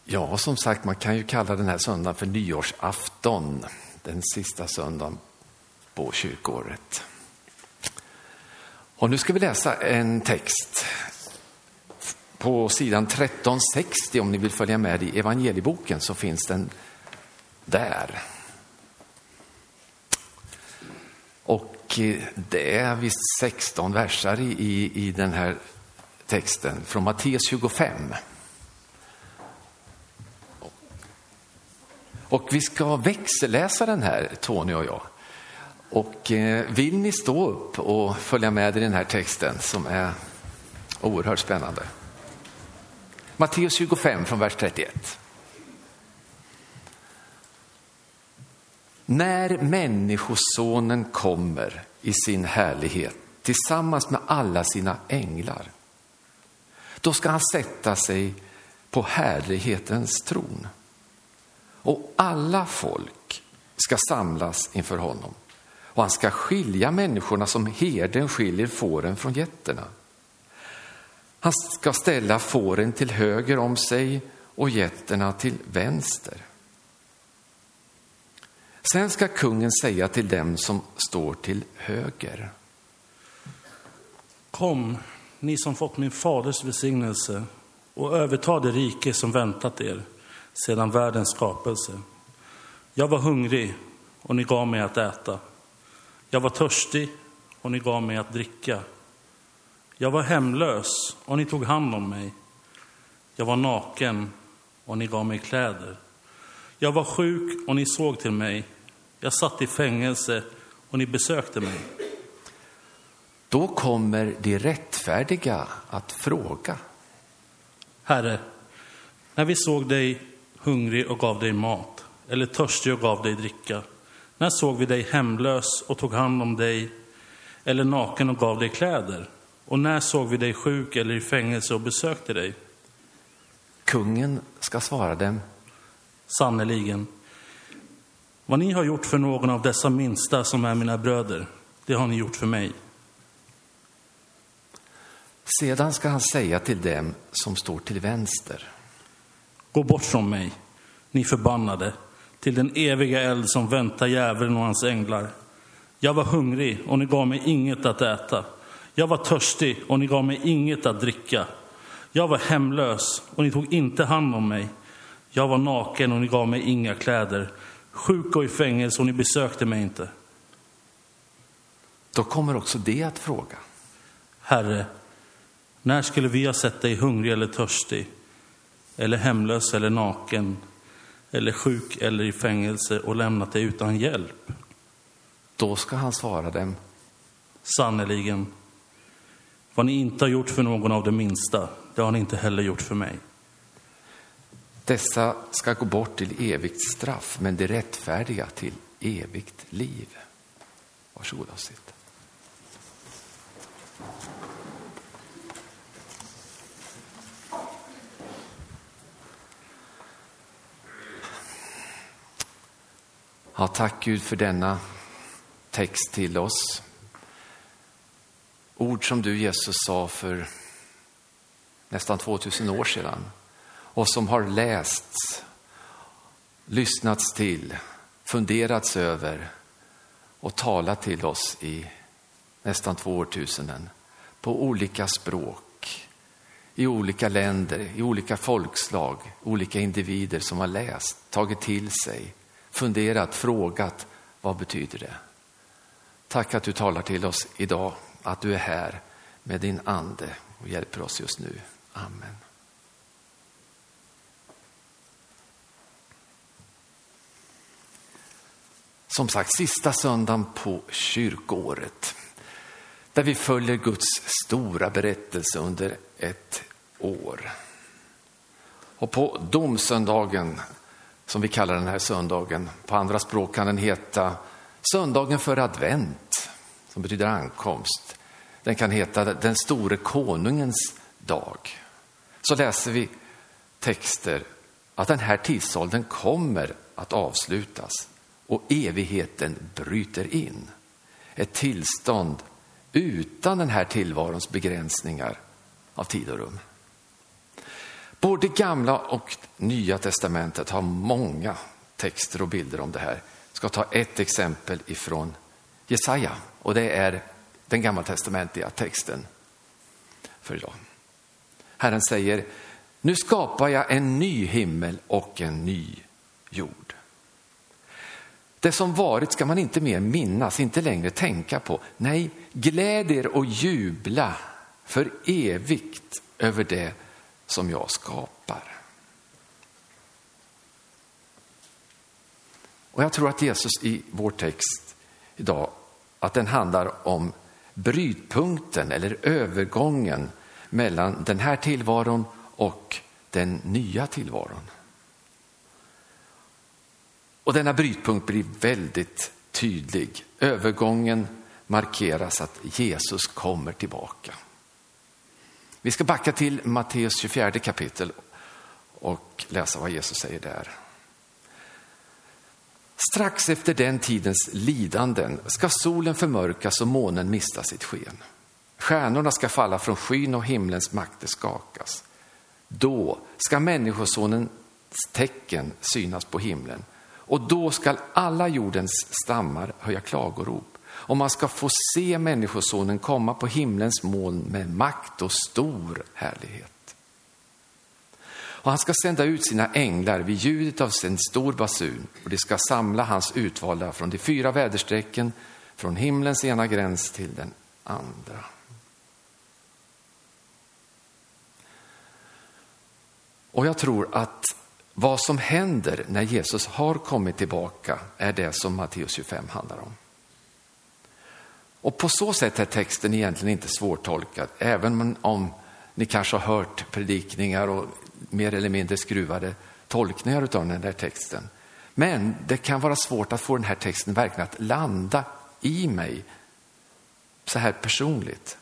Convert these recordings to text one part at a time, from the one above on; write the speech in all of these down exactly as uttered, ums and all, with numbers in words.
Ja, som sagt, man kan ju kalla den här söndagen för nyårsafton. Den sista söndagen på kyrkåret. Och nu ska vi läsa en text på sidan tretton sextio. Om ni vill följa med i evangelieboken så finns den där. Och det är visst sexton versar i, i, i den här texten från Matteus tjugofem. Och vi ska växelläsa den här, Tony och jag. Och eh, vill ni stå upp och följa med i den här texten som är oerhört spännande. Matteus tjugofem från vers trettioett. När människosonen kommer i sin härlighet tillsammans med alla sina änglar, då ska han sätta sig på härlighetens tron. Och alla folk ska samlas inför honom. Och han ska skilja människorna som herden skiljer fåren från getterna. Han ska ställa fåren till höger om sig och getterna till vänster. Sen ska kungen säga till dem som står till höger: Kom, ni som fått min faders välsignelse, och överta det rike som väntat er sedan världens skapelse. Jag var hungrig och ni gav mig att äta. Jag var törstig och ni gav mig att dricka. Jag var hemlös och ni tog hand om mig. Jag var naken och ni gav mig kläder. Jag var sjuk och ni såg till mig. Jag satt i fängelse och ni besökte mig. Då kommer de rättfärdiga att fråga: Herre, när vi såg dig hungrig och gav dig mat, eller törstig och gav dig dricka? När såg vi dig hemlös och tog hand om dig, eller naken och gav dig kläder? Och när såg vi dig sjuk eller i fängelse och besökte dig? Kungen ska svara dem: Sannoliken, vad ni har gjort för någon av dessa minsta som är mina bröder, det har ni gjort för mig. Sedan ska han säga till dem som står till vänster: Gå bort från mig, ni förbannade, till den eviga eld som väntar djävulen och hans änglar. Jag var hungrig och ni gav mig inget att äta. Jag var törstig och ni gav mig inget att dricka. Jag var hemlös och ni tog inte hand om mig. Jag var naken och ni gav mig inga kläder. Sjuk och i fängelse och ni besökte mig inte. Då kommer också det att fråga: Herre, när skulle vi ha sett dig hungrig eller törstig, eller hemlös eller naken, eller sjuk eller i fängelse och lämnat dig utan hjälp? Då ska han svara dem: Sannoliken, vad ni inte har gjort för någon av de minsta, det har ni inte heller gjort för mig. Dessa ska gå bort till evigt straff, men de rättfärdiga till evigt liv. Varsågod och sitt. Ja, tack Gud för denna text till oss. Ord som du, Jesus, sa för nästan tvåtusen år sedan och som har lästs, lyssnats till, funderats över och talat till oss i nästan två årtusenden på olika språk, i olika länder, i olika folkslag, olika individer som har läst, tagit till sig, funderat, frågat: vad betyder det? Tack att du talar till oss idag, att du är här med din ande och hjälper oss just nu. Amen. Som sagt, sista söndagen på kyrkåret, där vi följer Guds stora berättelse under ett år. Och på domsöndagen, som vi kallar den här söndagen, på andra språk kan den heta söndagen för advent, som betyder ankomst. Den kan heta den store konungens dag. Så läser vi texter att den här tidsåldern kommer att avslutas och evigheten bryter in. Ett tillstånd utan den här tillvarons begränsningar av tid och rum. Både gamla och nya testamentet har många texter och bilder om det här. Jag ska ta ett exempel ifrån Jesaja, och det är den gammaltestamentliga texten för idag. Herren säger: nu skapar jag en ny himmel och en ny jord. Det som varit ska man inte mer minnas, inte längre tänka på. Nej, gläd er och jubla för evigt över det som jag skapar. Och jag tror att Jesus i vår text idag, att den handlar om brytpunkten eller övergången mellan den här tillvaron och den nya tillvaron. Och denna brytpunkt blir väldigt tydlig. Övergången markeras att Jesus kommer tillbaka. Vi ska backa till Matteus tjugofjärde kapitel och läsa vad Jesus säger där. Strax efter den tidens lidanden ska solen förmörkas och månen mista sitt sken. Stjärnorna ska falla från skyn och himlens makter skakas. Då ska människosonens tecken synas på himlen. Och då ska alla jordens stammar höja klagorop. Och man ska få se människosonen komma på himlens moln med makt och stor härlighet. Och han ska sända ut sina änglar vid ljudet av sin stor basun. Och de ska samla hans utvalda från de fyra väderstrecken, från himlens ena gräns till den andra. Och jag tror att vad som händer när Jesus har kommit tillbaka är det som Matteus tjugofem handlar om. Och på så sätt är texten egentligen inte svårtolkad, även om ni kanske har hört predikningar och mer eller mindre skruvade tolkningar av den här texten. Men det kan vara svårt att få den här texten verkligen att landa i mig så här personligt.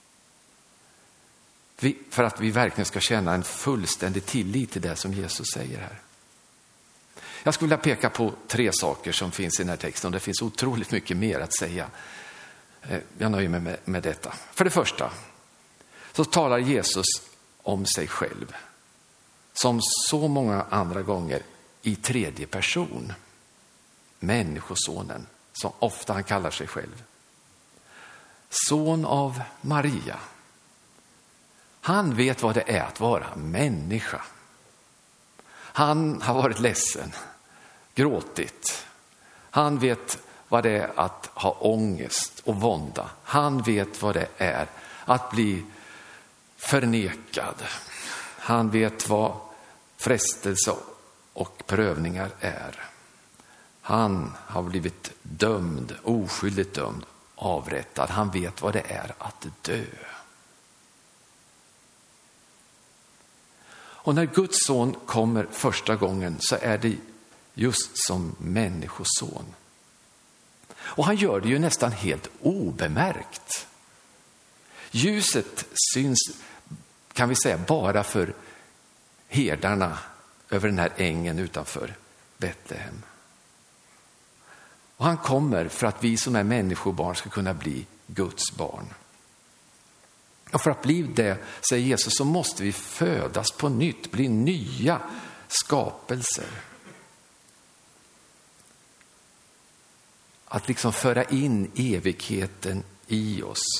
Vi, för att vi verkligen ska känna en fullständig tillit till det som Jesus säger här. Jag skulle vilja peka på tre saker som finns i den här texten, och det finns otroligt mycket mer att säga. Jag nöjer mig med, med detta. För det första så talar Jesus om sig själv, som så många andra gånger, i tredje person. Människosonen, som ofta han kallar sig själv. Son av Maria. Han vet vad det är att vara människa. Han har varit ledsen, gråtit. Han vet vad det är att ha ångest och vånda. Han vet vad det är att bli förnekad. Han vet vad frestelse och prövningar är. Han har blivit dömd, oskyldigt dömd, avrättad. Han vet vad det är att dö. Och när Guds son kommer första gången så är det just som människoson. Och han gör det ju nästan helt obemärkt. Ljuset syns, kan vi säga, bara för herdarna över den här ängen utanför Betlehem. Och han kommer för att vi som är människobarn ska kunna bli Guds barn. Och för att bli det, säger Jesus, så måste vi födas på nytt, bli nya skapelser. Att liksom föra in evigheten i oss.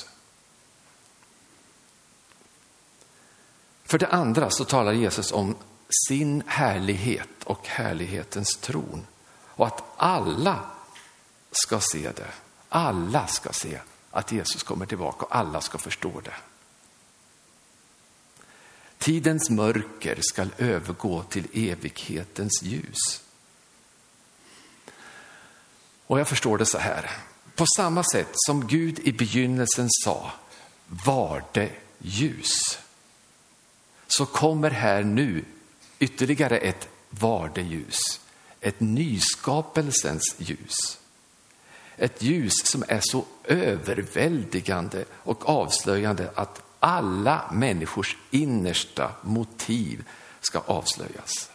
För det andra så talar Jesus om sin härlighet och härlighetens tron. Och att alla ska se det. Alla ska se att Jesus kommer tillbaka och alla ska förstå det. Tidens mörker ska övergå till evighetens ljus. Och jag förstår det så här. På samma sätt som Gud i begynnelsen sa, var det ljus. Så kommer här nu ytterligare ett var det ljus. Ett nyskapelsens ljus. Ett ljus som är så överväldigande och avslöjande att alla människors innersta motiv ska avslöjas.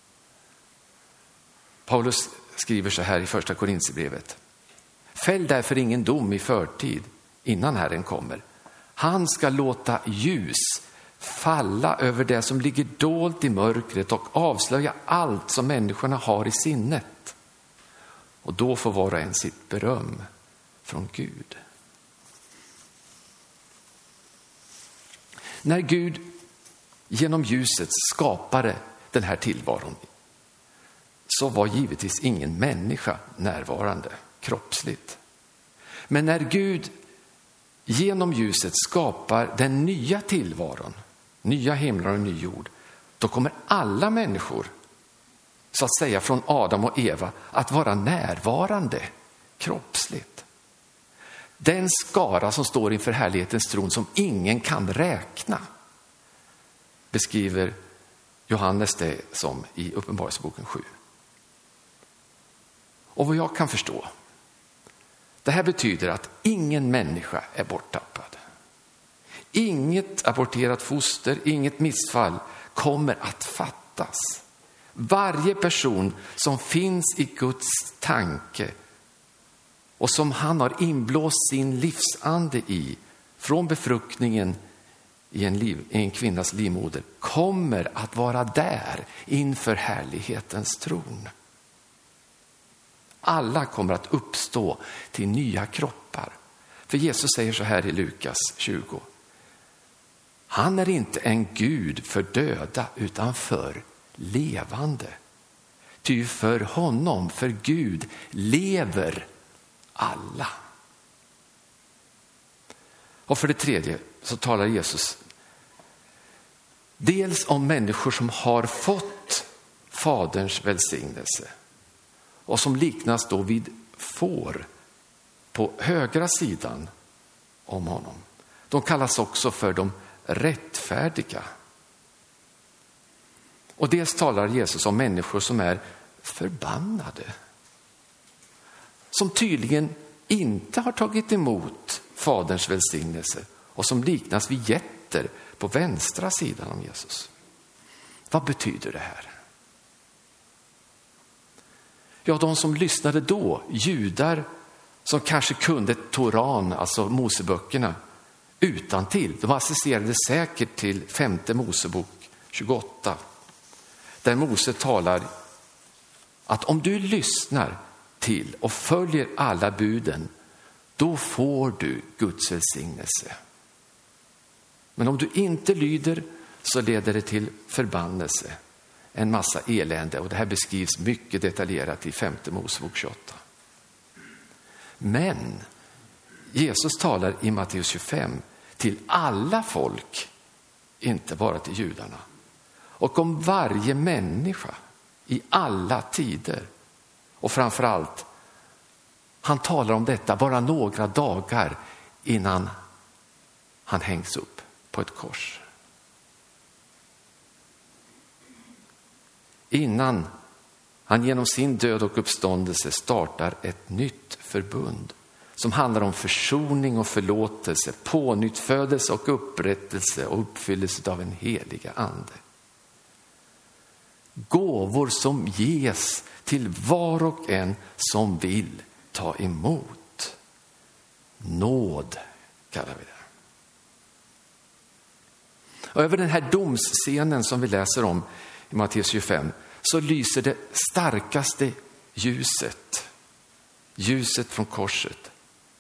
Paulus skriver så här i första Korinthierbrevet. Fäll därför ingen dom i förtid innan Herren kommer. Han ska låta ljus falla över det som ligger dolt i mörkret och avslöja allt som människorna har i sinnet. Och då får var och en sitt beröm från Gud. När Gud genom ljuset skapade den här tillvaron så var givetvis ingen människa närvarande kroppsligt. Men när Gud genom ljuset skapar den nya tillvaron, nya himlar och ny jord, då kommer alla människor, så att säga från Adam och Eva, att vara närvarande kroppsligt. Den skara som står inför härlighetens tron som ingen kan räkna, beskriver Johannes det som i Uppenbarelseboken sju. Och vad jag kan förstå, det här betyder att ingen människa är borttappad. Inget aborterat foster, inget missfall kommer att fattas. Varje person som finns i Guds tanke och som han har inblåst sin livsande i från befruktningen i en, liv, i en kvinnas livmoder kommer att vara där inför härlighetens tron. Alla kommer att uppstå till nya kroppar. För Jesus säger så här i Lukas tjugo. Han är inte en Gud för döda utan för levande. Ty för honom, för Gud, lever alla. Och för det tredje så talar Jesus dels om människor som har fått faderns välsignelse och som liknas då vid får på högra sidan om honom. De kallas också för de rättfärdiga. Och dels talar Jesus om människor som är förbannade, som tydligen inte har tagit emot faderns välsignelse och som liknas vid getter på vänstra sidan om Jesus. Vad betyder det här? Ja, de som lyssnade då, judar som kanske kunde Toran, alltså Moseböckerna, utan till. De associerade säkert till femte Mosebok tjugoåtta. Där Mose talar att om du lyssnar till och följer alla buden, då får du Guds välsignelse. Men om du inte lyder så leder det till förbannelse, en massa elände. Och det här beskrivs mycket detaljerat i femte Mosebok tjugoåtta. Men Jesus talar i Matteus tjugofem till alla folk, inte bara till judarna. Och om varje människa i alla tider. Och framförallt, han talar om detta bara några dagar innan han hängs upp på ett kors. Innan han genom sin död och uppståndelse startar ett nytt förbund som handlar om försoning och förlåtelse, pånyttfödelse och upprättelse och uppfyllelse av en heliga ande. Gåvor som ges till var och en som vill ta emot. Nåd kallar vi det. Och över den här domsscenen som vi läser om i Matteus tjugofem så lyser det starkaste ljuset. Ljuset från korset.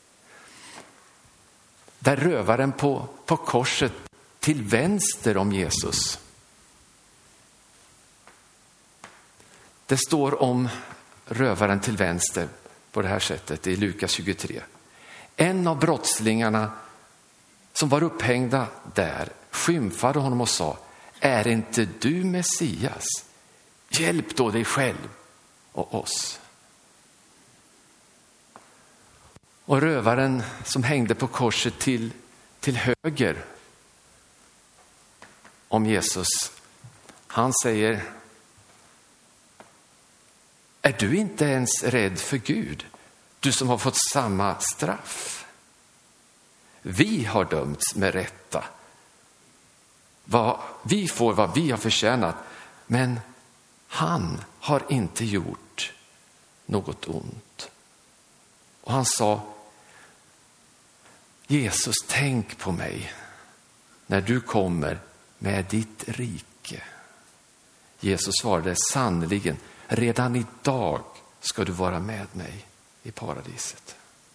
Där rövaren på, på korset till vänster om Jesus. Det står om rövaren till vänster på det här sättet i Lukas tjugotre. En av brottslingarna som var upphängda där skymfade honom och sa: är inte du Messias? Hjälp då dig själv och oss. Och rövaren som hängde på korset till, till höger om Jesus, han säger: är du inte ens rädd för Gud, du som har fått samma straff? Vi har dömts med rätta. Vad, vi får vad vi har förtjänat, men han har inte gjort något ont. Och han sa: Jesus, tänk på mig när du kommer med ditt rike? Jesus svarade, sannoliken, redan idag ska du vara med mig i paradiset.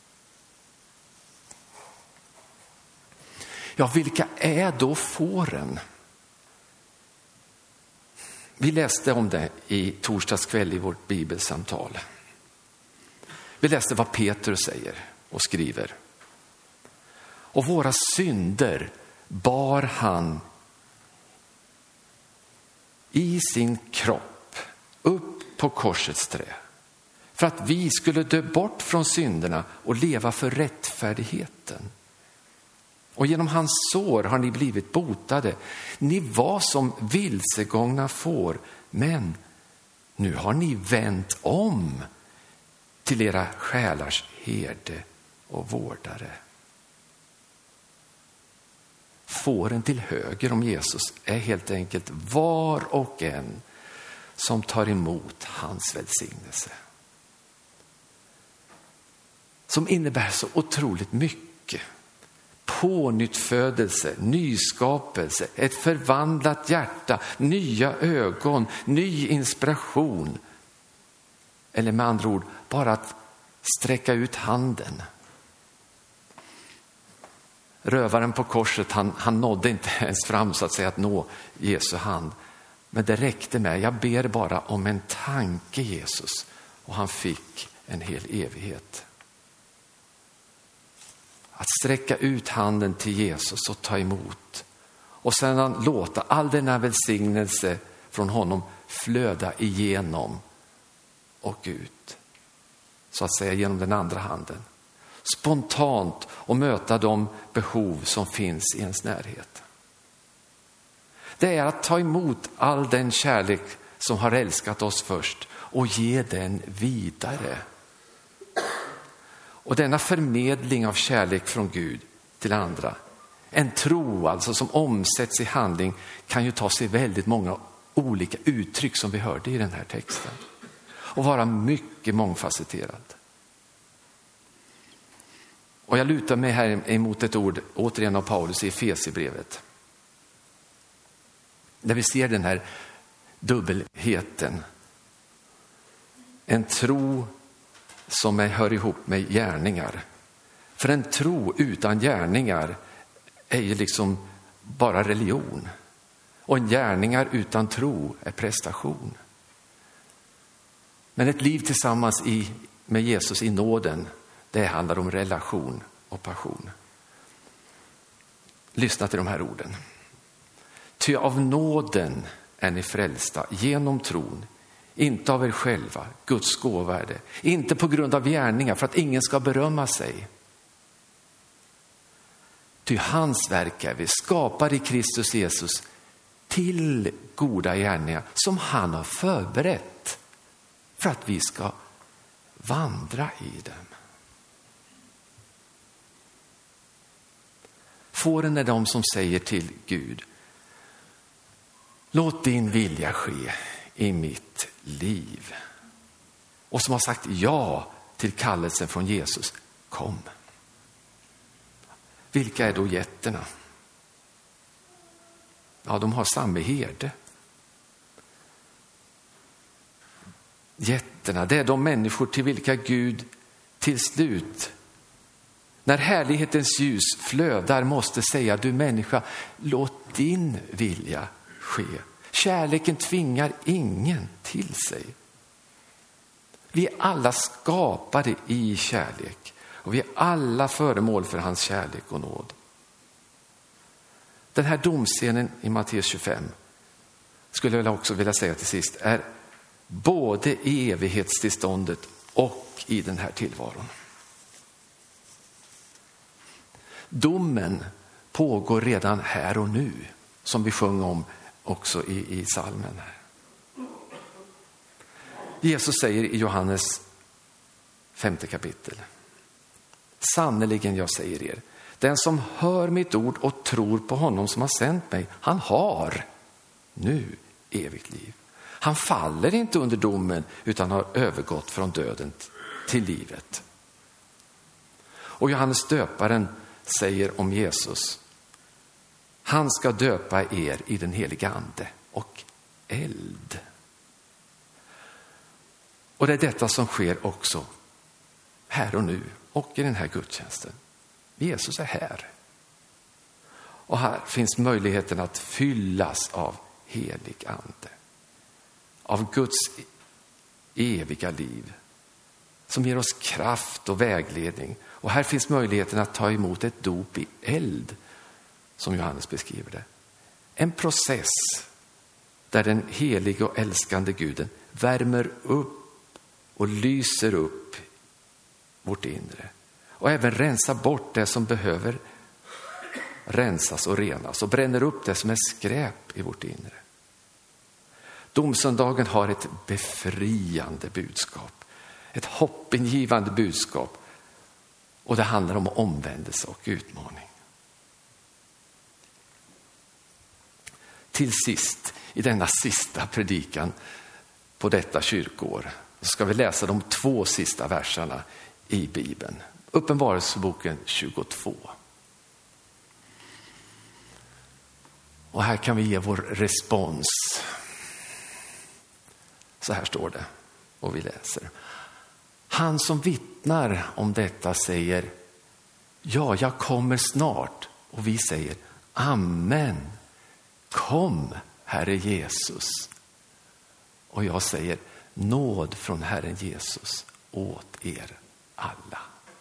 Ja, vilka är då fåren? Vi läste om det i torsdags kväll i vårt bibelsamtal. Vi läste vad Petrus säger och skriver. Och våra synder bar han i sin kropp upp på korsets trä. För att vi skulle dö bort från synderna och leva för rättfärdigheten. Och genom hans sår har ni blivit botade. Ni var som vilsegångna får, men nu har ni vänt om till era själars herde och vårdare. Fåren till höger om Jesus är helt enkelt var och en som tar emot hans välsignelse. Som innebär så otroligt mycket. Pånyttfödelse, nyskapelse, ett förvandlat hjärta, nya ögon, ny inspiration. Eller med andra ord, bara att sträcka ut handen. Rövaren på korset, han, han nådde inte ens fram så att säga att nå Jesu hand. Men det räckte med, jag ber bara om en tanke Jesus. Och han fick en hel evighet. Att sträcka ut handen till Jesus och ta emot. Och sedan låta all denna välsignelse från honom flöda igenom och ut. Så att säga genom den andra handen. Spontant och möta de behov som finns i ens närhet. Det är att ta emot all den kärlek som har älskat oss först och ge den vidare. Och denna förmedling av kärlek från Gud till andra, en tro alltså som omsätts i handling, kan ju ta sig väldigt många olika uttryck som vi hörde i den här texten. Och vara mycket mångfacetterad. Och jag lutar mig här emot ett ord återigen av Paulus i Efesierbrevet. Där vi ser den här dubbelheten. En tro som är, hör ihop med gärningar. För en tro utan gärningar är ju liksom bara religion. Och en gärningar utan tro är prestation. Men ett liv tillsammans i, med Jesus i nåden, det handlar om relation och passion. Lyssna till de här orden. Ty av nåden är ni frälsta genom tron. Inte av er själva, Guds gåva är det. Inte på grund av gärningar för att ingen ska berömma sig. Ty hans verk är vi skapar i Kristus Jesus till goda gärningar som han har förberett för att vi ska vandra i dem. Fåren är de som säger till Gud: låt din vilja ske i mitt liv. Och som har sagt ja till kallelsen från Jesus: kom. Vilka är då getterna? Ja, de har samma herde. Getterna, det är de människor till vilka Gud till slut, när härlighetens ljus flödar, måste säga: du människa, låt din vilja ske. Kärleken tvingar ingen till sig. Vi är alla skapade i kärlek. Och vi är alla föremål för hans kärlek och nåd. Den här domscenen i Matteus tjugofem, skulle jag också vilja säga till sist, är både i evighetstillståndet och i den här tillvaron. Domen pågår redan här och nu, som vi sjöng om också i, i salmen här. Jesus säger i Johannes femte kapitel: sannoliken jag säger er, den som hör mitt ord och tror på honom som har sänt mig, han har nu evigt liv. Han faller inte under domen utan har övergått från döden till livet. Och Johannes döparen säger om Jesus: Han ska döpa er i den heliga ande och eld. Och det är detta som sker också här och nu och i den här gudstjänsten. Jesus är här. Och här finns möjligheten att fyllas av helig ande. Av Guds eviga liv som ger oss kraft och vägledning. Och här finns möjligheten att ta emot ett dop i eld, som Johannes beskriver det. En process där den helige och älskande Guden värmer upp och lyser upp vårt inre. Och även rensar bort det som behöver rensas och renas och bränner upp det som är skräp i vårt inre. Domsöndagen har ett befriande budskap. Ett hoppingivande budskap. Och det handlar om omvändelse och utmaning. Till sist, i denna sista predikan på detta kyrkår, så ska vi läsa de två sista verserna i Bibeln. Uppenbarelseboken tjugotvå. Och här kan vi ge vår respons. Så här står det, och vi läser. Han som vittnar om detta säger: ja, jag kommer snart. Och vi säger: amen. Kom, Herre Jesus. Och jag säger: nåd från Herren Jesus åt er alla.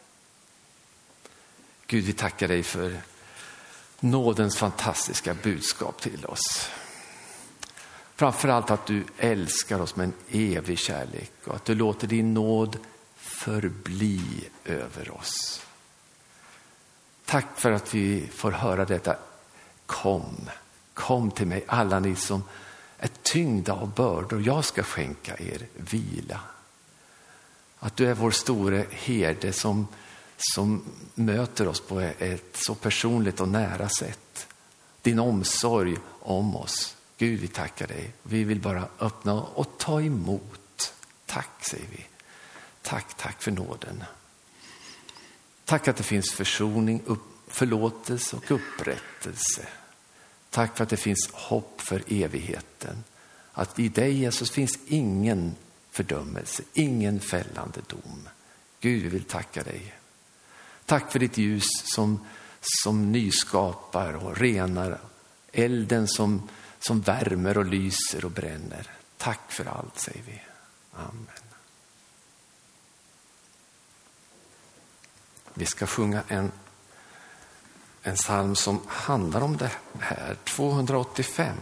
Gud, vi tackar dig för nådens fantastiska budskap till oss. Framförallt att du älskar oss med en evig kärlek och att du låter din nåd förbli över oss. Tack för att vi får höra detta. Kom, kom till mig alla ni som är tyngda av bördor. Jag ska skänka er vila. Att du är vår store herde som, som möter oss på ett så personligt och nära sätt. Din omsorg om oss. Gud, vi tackar dig. Vi vill bara öppna och ta emot. Tack, säger vi. Tack, tack för nåden. Tack att det finns försoning, upp, förlåtelse och upprättelse. Tack för att det finns hopp för evigheten. Att i dig, Jesus, finns ingen fördömelse, ingen fällande dom. Gud, vi vill tacka dig. Tack för ditt ljus som, som nyskapar och renar. Elden som, som värmer och lyser och bränner. Tack för allt, säger vi. Amen. Vi ska sjunga en, en psalm som handlar om det här. tvåhundraåttiofem.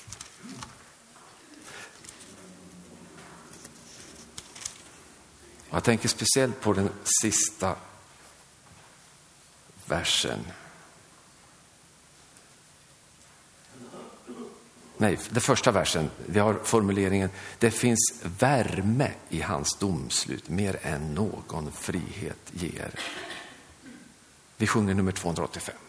Jag tänker speciellt på den sista versen. Nej, den första versen. Vi har formuleringen: det finns värme i hans domslut mer än någon frihet ger. Vi sjunger nummer tvåhundraåttiofem.